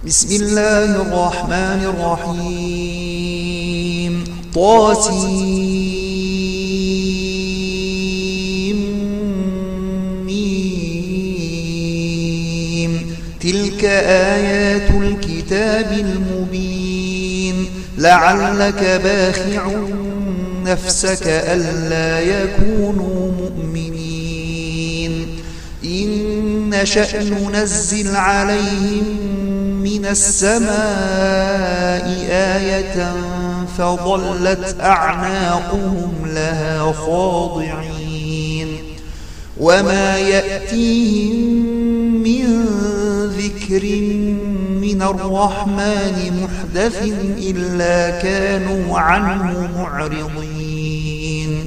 بسم الله الرحمن الرحيم طاسيم تلك آيات الكتاب المبين لعلك باخع نفسك ألا يكونوا مؤمنين إن نشأ ننزل عليهم من السماء آية فظلت أعناقهم لها خاضعين وما يأتيهم من ذكر من الرحمن محدث إلا كانوا عنه معرضين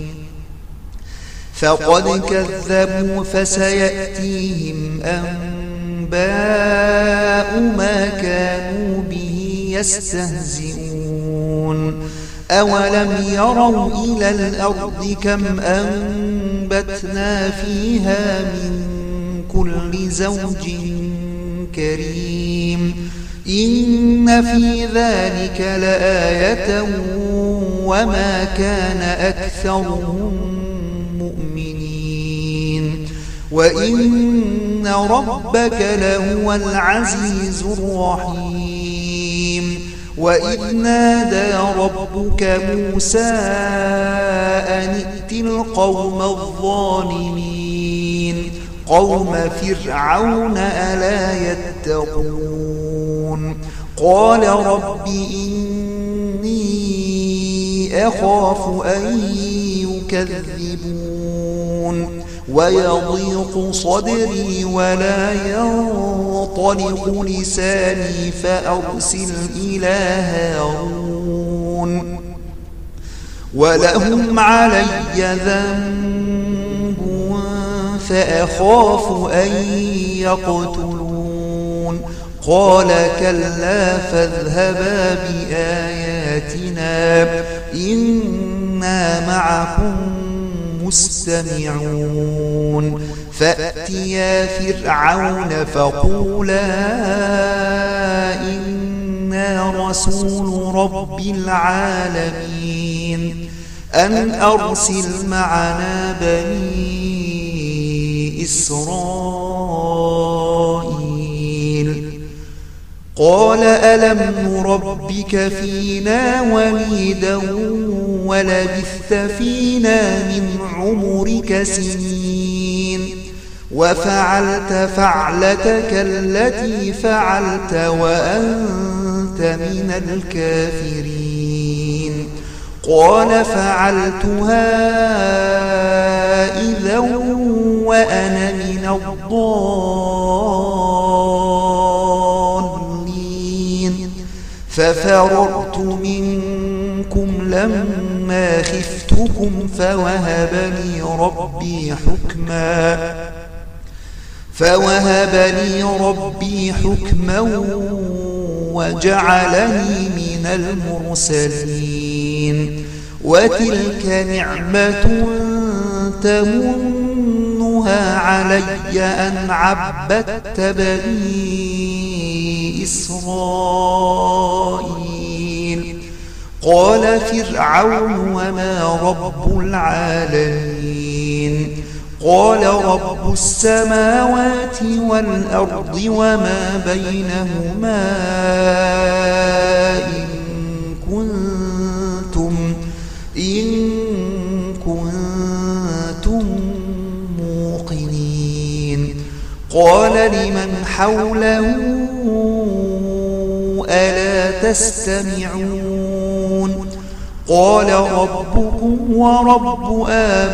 فقد كذبوا فسيأتيهم أنباء ما كانوا به يستهزئون أولم يروا إلى الأرض كم أنبتنا فيها من كل زوج كريم إن في ذلك لآية وما كان أكثرهم مؤمنين وإن ربك لهو العزيز الرحيم وإذ نادى ربك موسى أن ائت القوم الظالمين قوم فرعون ألا يتقون قال رب إني أخاف أن يكذبون ويضيق صدري ولا ينطلق لساني فأرسل إلى هارون ولهم علي ذنب فأخاف أن يقتلون قال كلا فاذهبا بآياتنا إنا معكم مستمعون فأتيا فرعون فقولا إنا رسول رب العالمين أن أرسل معنا بني إسرائيل قال ألم نربك فينا وليدا ولبثت فينا من عمرك سنين وفعلت فعلتك التي فعلت وأنت من الكافرين قال فعلتها إذا وأنا من الضالين ففررت منكم لما خفتكم فوهب لي ربي حكما وجعلني من المرسلين وتلك نعمة تمنها علي أن عبدت بني إسرائيل قال فرعون وما رب العالمين قال رب السماوات والأرض وما بينهما إن كنتم موقنين قال لمن حوله ألا تستمعون قال ربكم ورب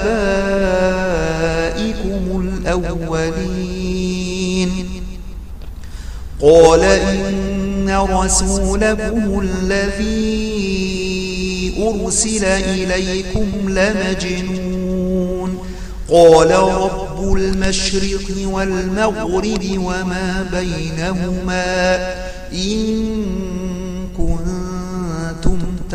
آبائكم الأولين قال إن رسولكم الذي أرسل إليكم لمجنون قال رب المشرق والمغرب وما بينهما إن كنتم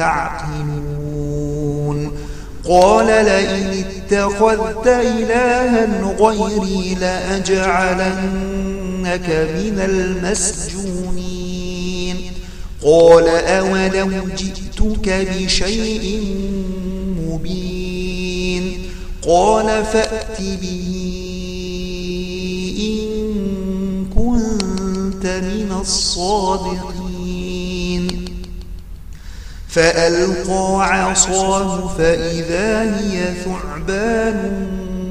تعقلون قال لئن اتخذت إلها غيري لأجعلنك من المسجونين قال أولو جئتك بشيء مبين قال فأت به إن كنت من الصادقين فألقى عصاه فإذا هي ثعبان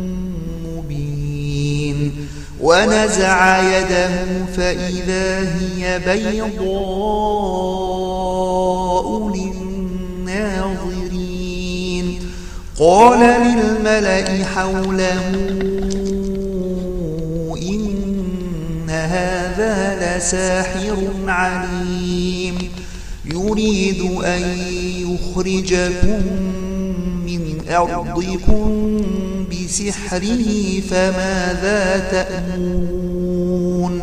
مبين ونزع يده فإذا هي بيضاء للناظرين قال للملأ حوله إن هذا لساحر عليم يريد أن يخرجكم من أرضكم بسحره فماذا تأمرون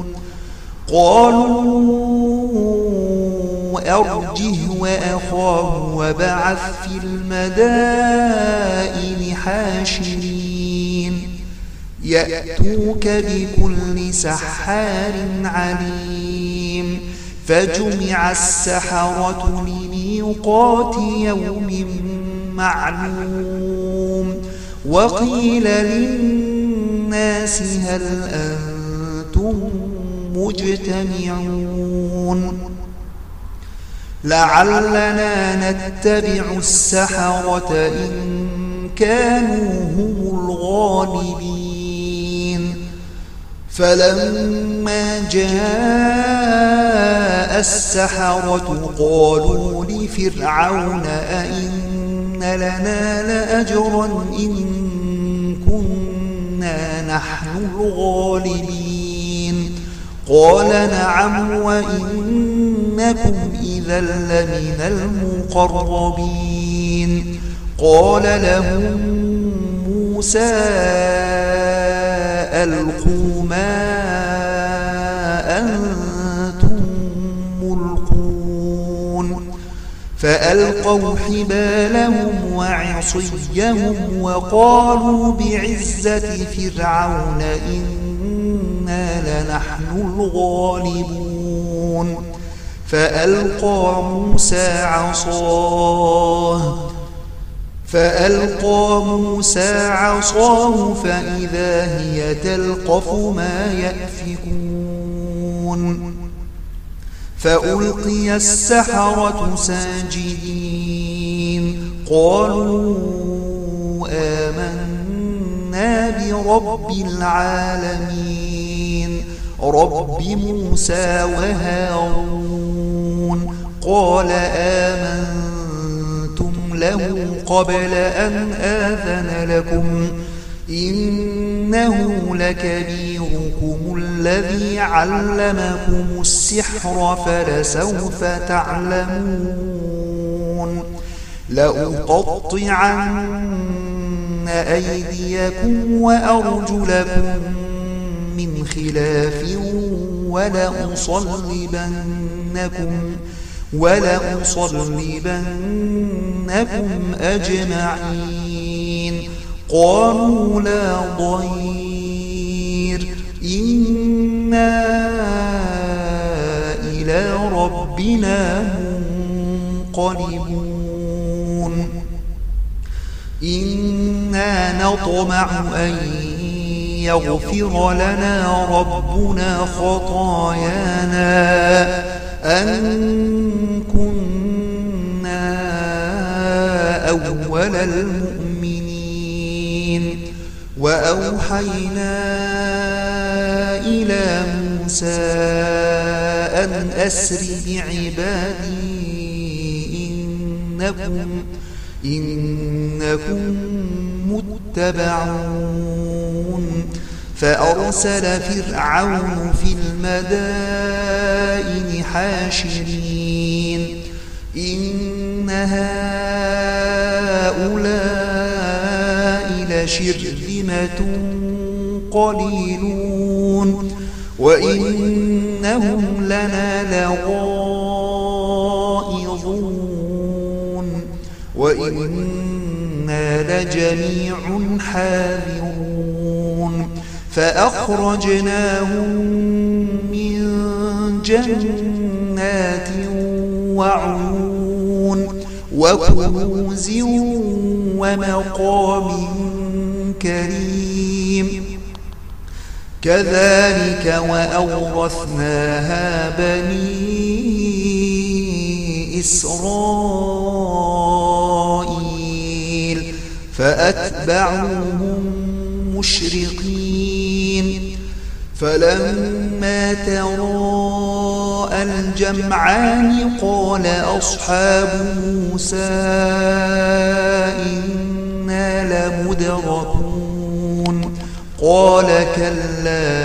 قالوا أرجه وأخاه وابعث في المدائن حاشرين يأتوك بكل سحار عليم فجمع السحرة لميقات يوم معلوم وقيل للناس هل أنتم مجتمعون لعلنا نتبع السحرة إن كانوا هم الغالبين فلما جاء السحرة قالوا لفرعون أئن لنا لأجرا إن كنا نحن الغالبين قال نعم وإنكم إذا لمن المقربين قال لهم موسى ألقوا ما أنتم ملقون فألقوا حبالهم وعصيهم وقالوا بعزة فرعون إنا لنحن الغالبون فألقى موسى عصاه فإذا هي تلقف ما يأفكون فألقي السحرة ساجدين قالوا آمنا برب العالمين رب موسى وهارون قال آمنتم له قبل أن آذن لكم إنه لكبيركم الذي علمكم السحر فلسوف تعلمون لأقطعن أيديكم وأرجلكم من خلاف ولأصلبنكم أجمعين قالوا لا ضير إنا إلى ربنا منقلبون إنا نطمع أن يغفر لنا ربنا خطايانا أن كنا أول المؤمنين وأوحينا إلى موسى أن أسر بعبادي إنكم متبعون فأرسل فرعون في المدائن حاشرين إن هؤلاء لشرذمة قليلون وإنهم لنا لغائظون وإنا لجميع حاذرون فأخرجناهم من جنات وعيون وكنوز ومقام كريم كذلك وأورثناها بني إسرائيل فأتبعوهم مشرقين فلما تراءى الجمعان قال أصحاب موسى إنا لمدركون قال كلا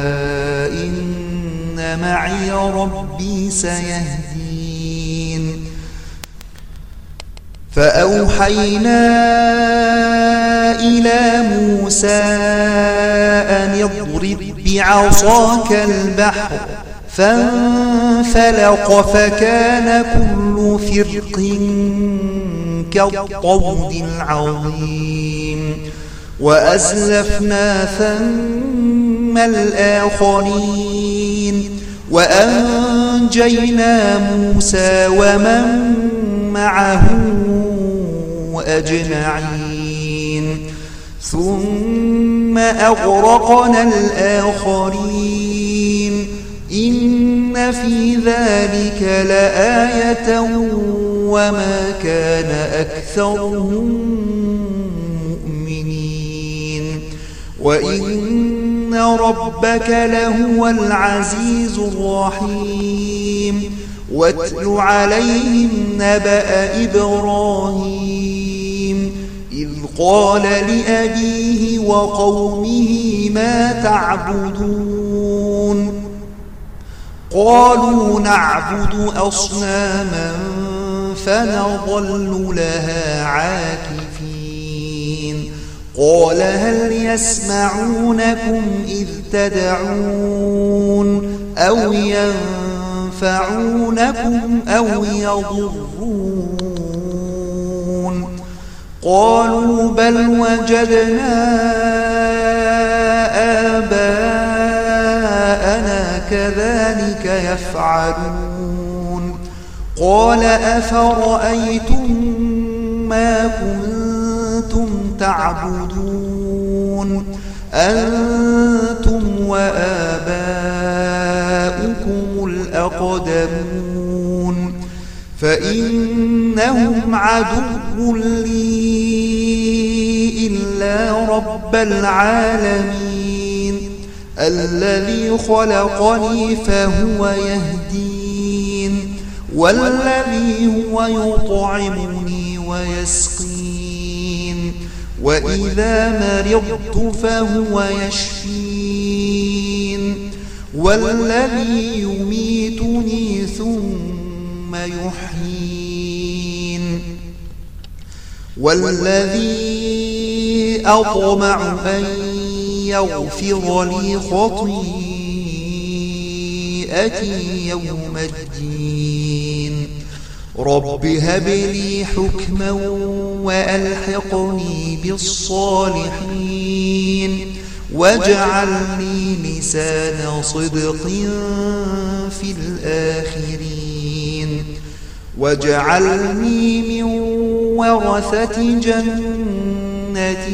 إن معي ربي سيهدين فأوحينا إلى موسى أن اضرب بعصاك البحر فانفلق فكان كل فرق كالطود العظيم وأزلفنا ثم الآخرين وأنجينا موسى ومن معه أجمعين ثم أغرقنا الآخرين إن في ذلك لآية وما كان أكثرهم مؤمنين وإن ربك لهو العزيز الرحيم واتل عليهم نبأ إبراهيم إذ قال لأبيه وقومه ما تعبدون قالوا نعبد أصناما فنظل لها عاكفين قال هل يسمعونكم إذ تدعون أو ينفعونكم أو يضرون قالوا بل وجدنا آباءنا كذلك يفعلون قال أفرأيتم ما كنتم تعبدون أنتم وآباؤكم الأقدمون فإنهم عدو لي إلا رب العالمين الذي خلقني فهو يهدين والذي هو يطعمني ويسقين وإذا مرضت فهو يشفين والذي يميتني ثم يحيين والذي أطمع أن يغفر لي خطيئتي يوم الدين رب هب لي حكما وألحقني بالصالحين واجعل لي لسان صدق في الآخرين واجعلني من ورثة جنة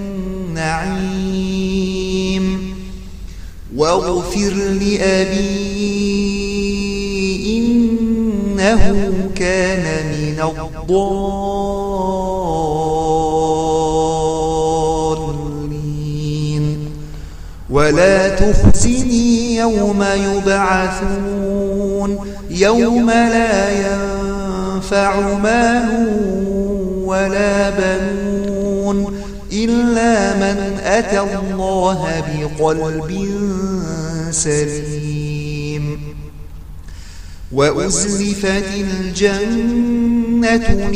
النعيم واغفر لأبي إنه كان من الضالين ولا تخزني يوم يبعثون يوم لا ينفع مال ولا بنون إلا من أتى الله بقلب سليم وأزلفت الجنة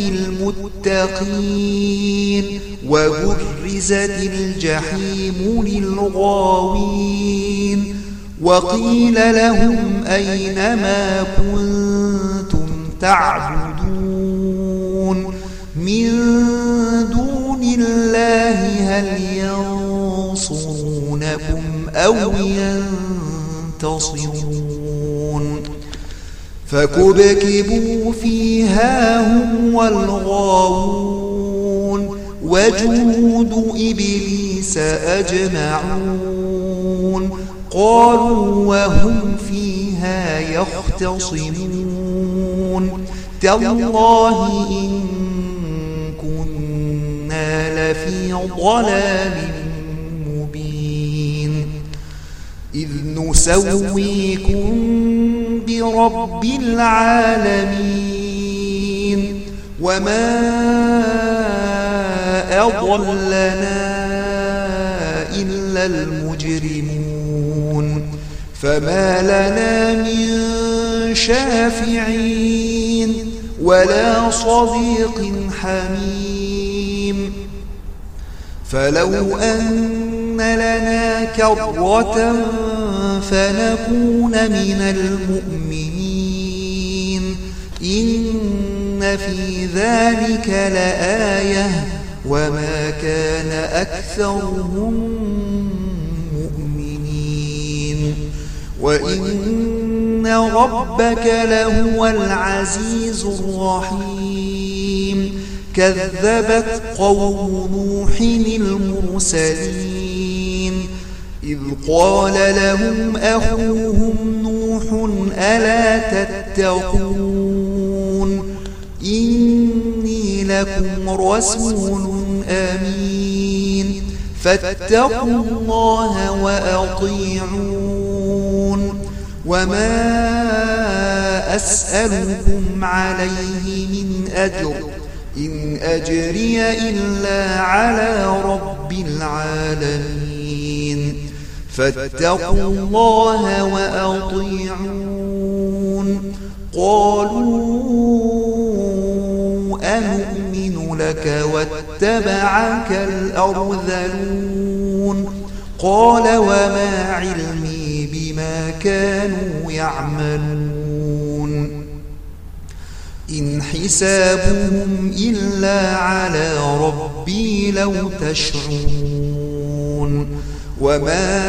للمتقين وبرزت الجحيم للغاوين وقيل لهم أين ما كنتم تعبدون من دون الله هل ينصرونكم أو ينتصرون فكبكبوا فيها هم والغاوون وجنود إبليس أجمعون قالوا وهم فيها يختصمون تالله إن كنا لفي ضلال مبين إذ نسويكم برب العالمين وما أضلنا إلا المجرمون فما لنا من شافعين ولا صديق حميم فلو أن لنا كرة فنكون من المؤمنين إن في ذلك لآية وما كان أكثرهم مؤمنين وإن ربك لهو العزيز الرحيم كذبت قوم نوح المرسلين إذ قال لهم أخوهم نوح ألا تتقون إني لكم رسول أمين فاتقوا الله وأطيعون وما أسألكم عليه من أجر إن أجري إلا على رب العالمين فاتقوا الله وأطيعون قالوا أنؤمن لك واتبعك الأرذلون قال وما علمي بما كانوا يعملون إن حسابهم إلا على ربي لو تشعرون وما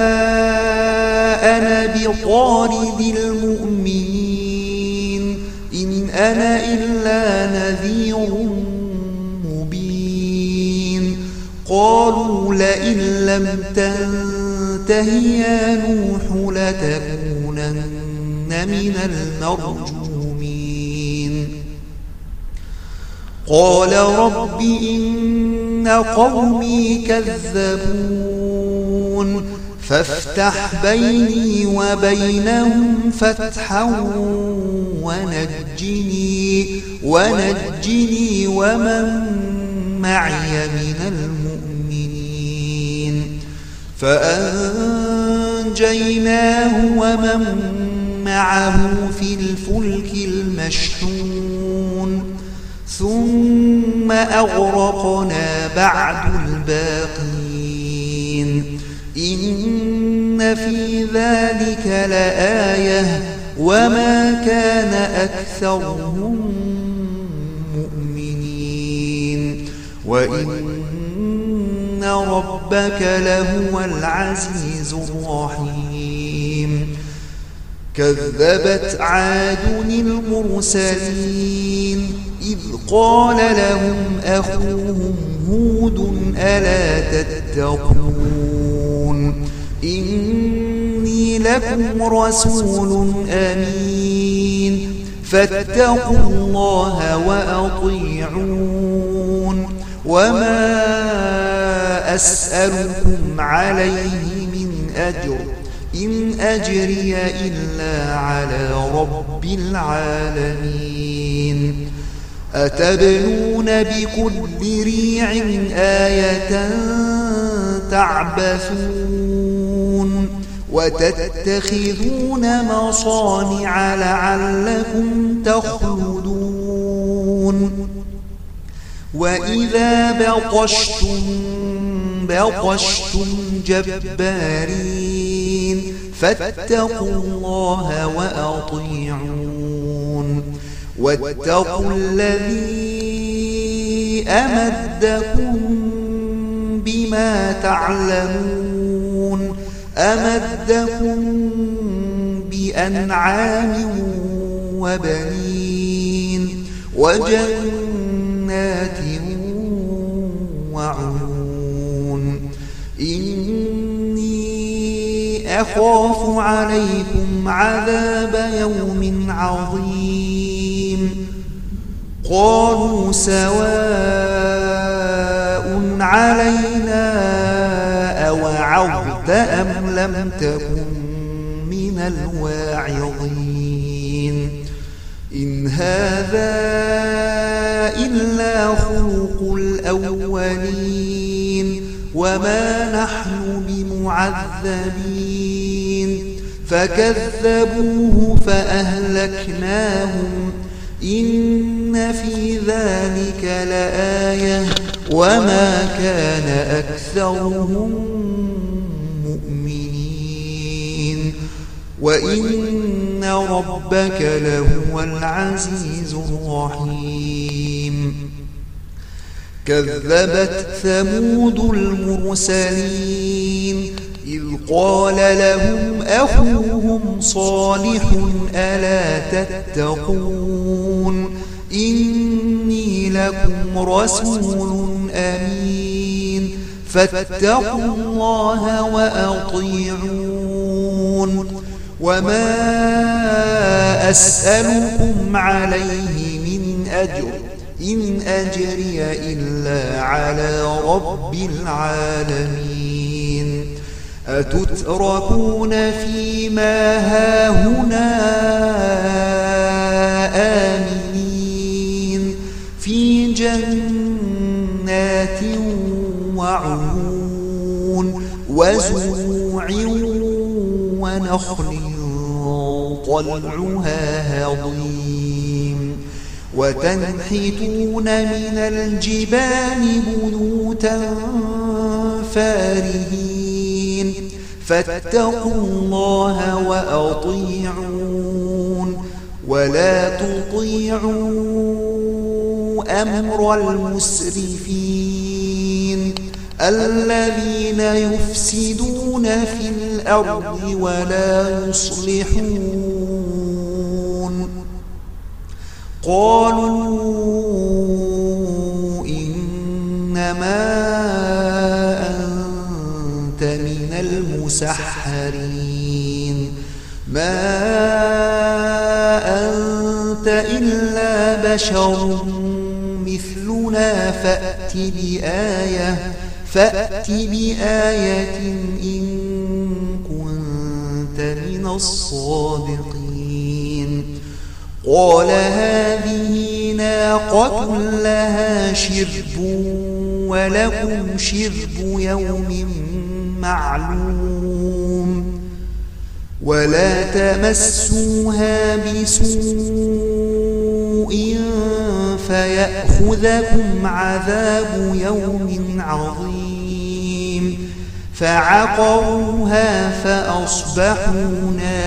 أنا بطارد المؤمنين إن أنا إلا نذير مبين قالوا لئن لم تنته يا نوح لتكونن من المرجومين قال رب إن قومي كذبون فافتح بيني وبينهم فتحا ونجني ومن معي من المؤمنين فأنجيناه ومن معه في الفلك المشحون ثم أغرقنا بعد الباقين إن في ذلك لآية وما كان أكثرهم مؤمنين وإن ربك لهو العزيز الرحيم كذبت عاد المرسلين إذ قال لهم أخوهم هود ألا تتقون إني لكم رسول أمين فاتقوا الله وأطيعون وما أسألكم عليه من أجر إن أجري إلا على رب العالمين أتبنون بكل ريع آية تعبثون وتتخذون مصانع لعلكم تخلدون وإذا بطشتم جبارين فاتقوا الله وأطيعون واتقوا الذي أمدكم بما تعلمون أمدكم بأنعام وبنين وجنات وعيون إني أخاف عليكم عذاب يوم عظيم قالوا سواء علينا أوعظت أم لم تكن من الواعظين إن هذا إلا خلق الأولين وما نحن بمعذبين فكذبوه فأهلكناهم إن في ذلك لآية وما كان أكثرهم مؤمنين وإن ربك لهو العزيز الرحيم كذبت ثمود المرسلين إذ قال لهم أخوهم صالح ألا تتقون إني لكم رسول أمين فاتقوا الله وأطيعون وما أسألكم عليه من أجر إن أجري إلا على رب العالمين أتتركون فيما هاهنا آمنين في جنات وعيون وزروع ونخل طلعها هضيم وتنحتون من الجبال بيوتا فارهين فاتقوا الله وأطيعون ولا تطيعوا أمر المسرفين الذين يفسدون في الأرض ولا يصلحون قالوا إنما أنت من المسحرين ما أنت إلا بشر مثلنا فأت بآية إن كنت من الصادقين قال هذه ناقة لها شرب ولكم شرب يوم معلوم ولا تمسوها بسوء فيأخذكم عذاب يوم عظيم فعقروها فأصبحوا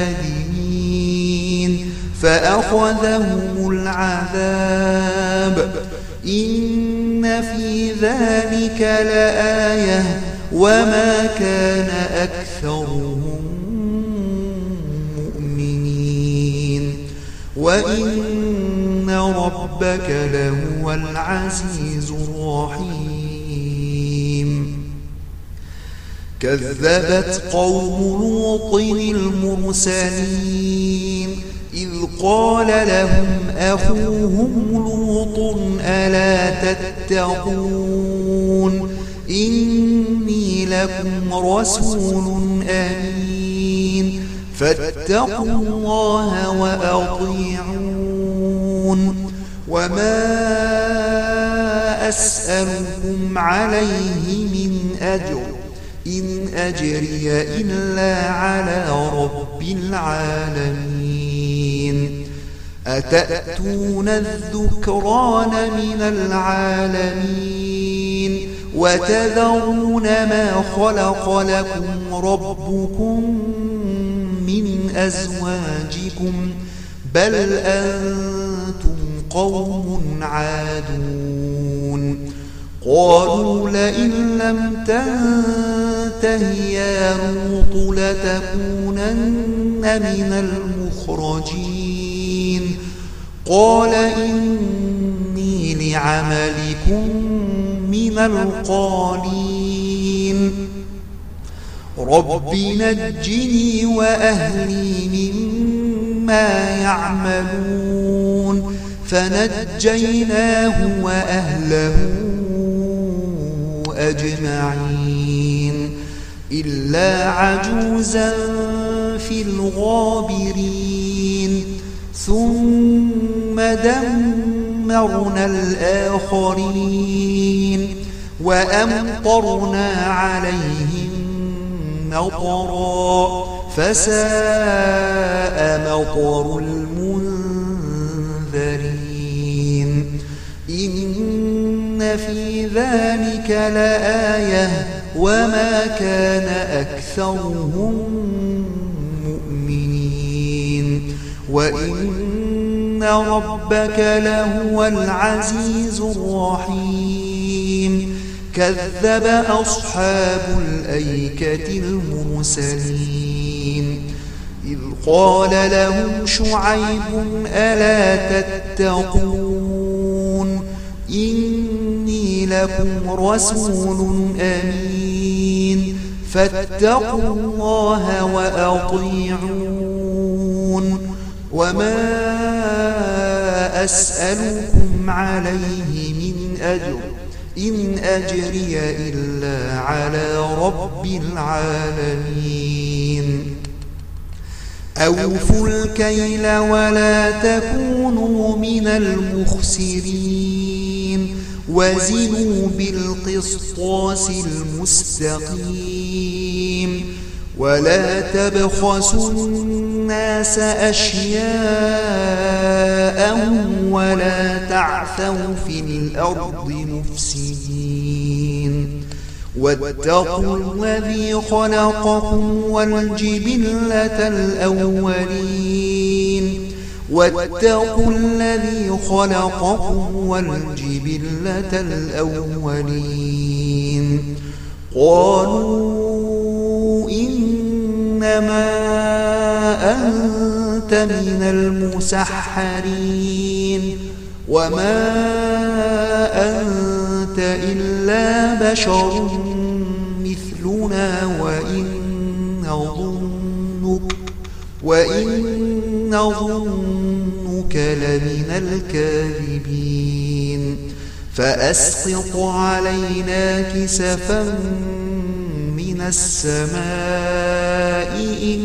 نادمين فأخذهم العذاب إن في ذلك لآية وما كان أكثرهم مؤمنين وإن ربك لهو العزيز الرحيم كذبت قوم لوط المرسلين إذ قال لهم أخوهم لوط ألا تتقون إني لكم رسول أمين فاتقوا الله وأطيعون وما أسألكم عليه من أجر إن أجري إلا على رب العالمين أتأتون الذكران من العالمين وتذرون ما خلق لكم ربكم من أزواجكم بل أنتم قوم عادون قالوا لئن لم تنته يا لوط لتكونن من المخرجين قال إني لعملكم من القالين رب نجني وأهلي مما يعملون فنجيناه وأهله أجمعين إلا عجوزا في الغابرين ثم دمرنا الآخرين وأمطرنا عليهم مطرا فساء مطر المنذرين إن في ذلك لآية وما كان أكثرهم مؤمنين وإن ربك لهو العزيز الرحيم كذب أصحاب الأيكة المرسلين إذ قال لهم شعيب ألا تتقون إني لكم رسول أمين فاتقوا الله وأطيعون وما أسألكم عليه من أجر إن أجري إلا على رب العالمين أوفوا الكيل ولا تكونوا من المخسرين وزنوا بالقسطاس المستقيم ولا تبخسوا الناس أشياءهم ولا تعثوا في الأرض مفسدين واتقوا الذي خلقكم والجبلة الأولين واتقوا الذي خلقكم والجبلة الأولين قالوا إنما أنت من المسحرين وما أنت إلا بشر مثلنا وإن ظنك لمن الكاذبين فأسقط علينا كسفا من السماء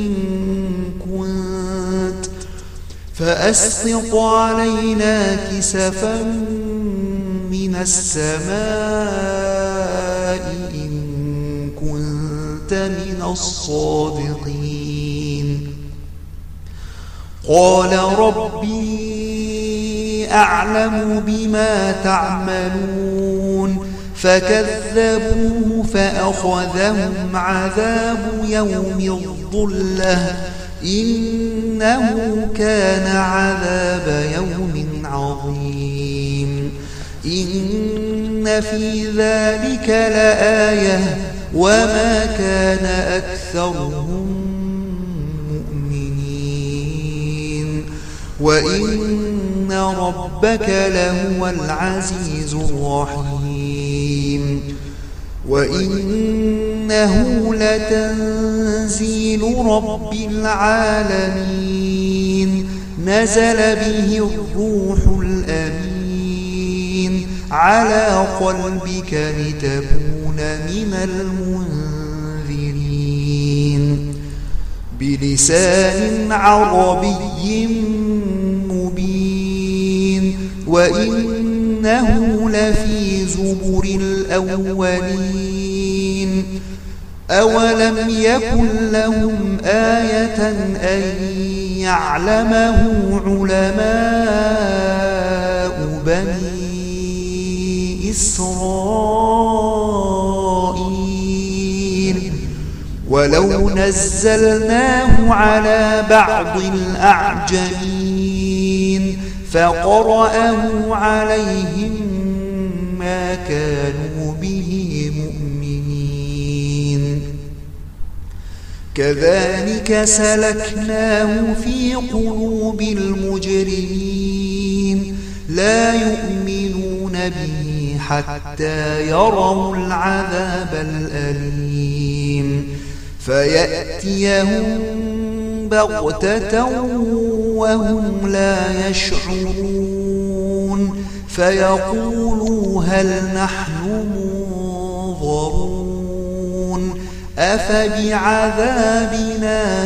إن كنت من الصادقين قال ربي أعلم بما تعملون فكذبوه فأخذهم عذاب يوم الظلة إنه كان عذاب يوم عظيم إن في ذلك لآية وما كان أكثرهم مؤمنين وإن ربك لهو العزيز الرحيم وإنه لتنزيل رب العالمين نزل به الروح الأمين على قلبك لتكون من المنذرين بلسان عربي مبين وإنه لفي زبر الأولين أولم يكن لهم آية أن يعلمه علماء بني إسرائيل ولو نزلناه على بعض الأعجمين فقرأه عليهم ما كانوا به مؤمنين كذلك سلكناه في قلوب المجرمين لا يؤمنون به حتى يروا العذاب الأليم فيأتيهم بغتة وهم لا يشعرون فيقولوا هل نحن منظرون أفبعذابنا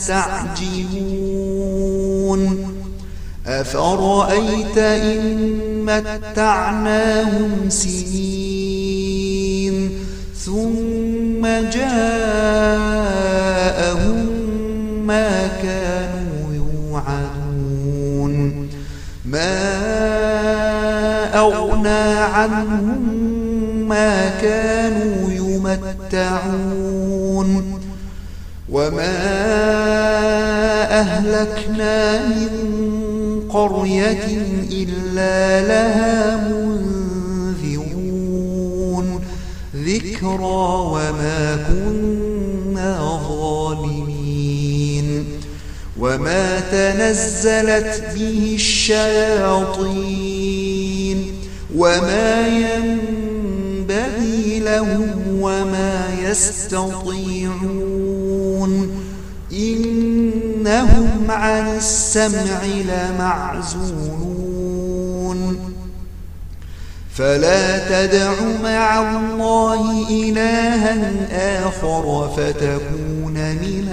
يستعجلون أفرأيت إن متعناهم سنين ثم جاءهم ما كانوا يوعدون ما أغنى عنهم ما كانوا يمتعون وما أهلكنا من قرية إلا لها منذرون ذكرى وما كنا ظالمين وما تنزلت به الشياطين وما ينبغي لهم وما يستطيعون إنهم عن السمع لمعزولون فلا تدع مع الله إلها آخر فتكون من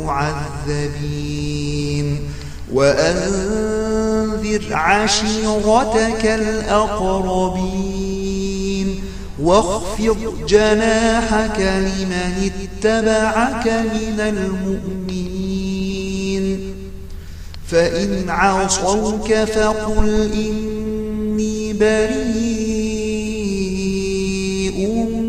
المعذبين وأنذر عشيرتك الأقربين واخفض جناحك لمن اتبعك من المؤمنين فإن عصوك فقل إني بريء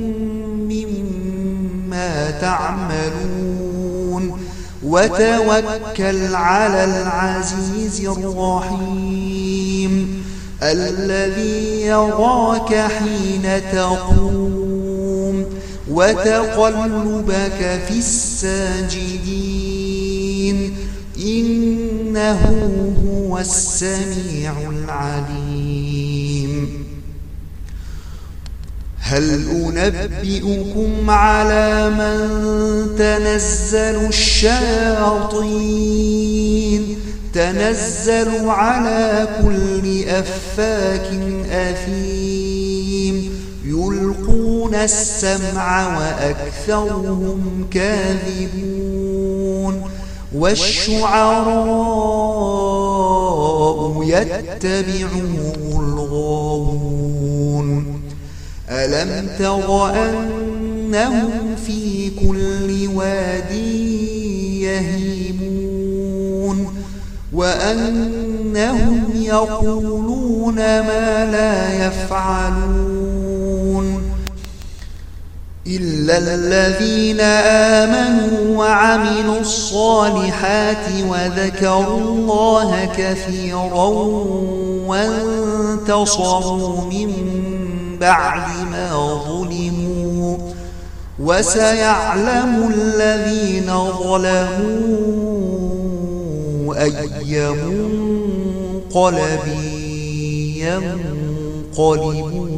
مما تعملون وتوكل على العزيز الرحيم الذي يراك حين تقوم وتقلبك في الساجدين إنه هو السميع العليم هل أنبئكم على من تنزل الشياطين تنزل على كل أفاك أثيم يلقون السمع وأكثرهم كاذبون والشعراء يتبعهم الغاوون ألم تر أنهم في كل واد يهيمون وأنهم يقولون ما لا يفعلون إلا الذين آمنوا وعملوا الصالحات وذكروا الله كثيرا وانتصروا من بعد ما ظلموا وسيعلم الذين ظلموا أي منقلب ينقلبون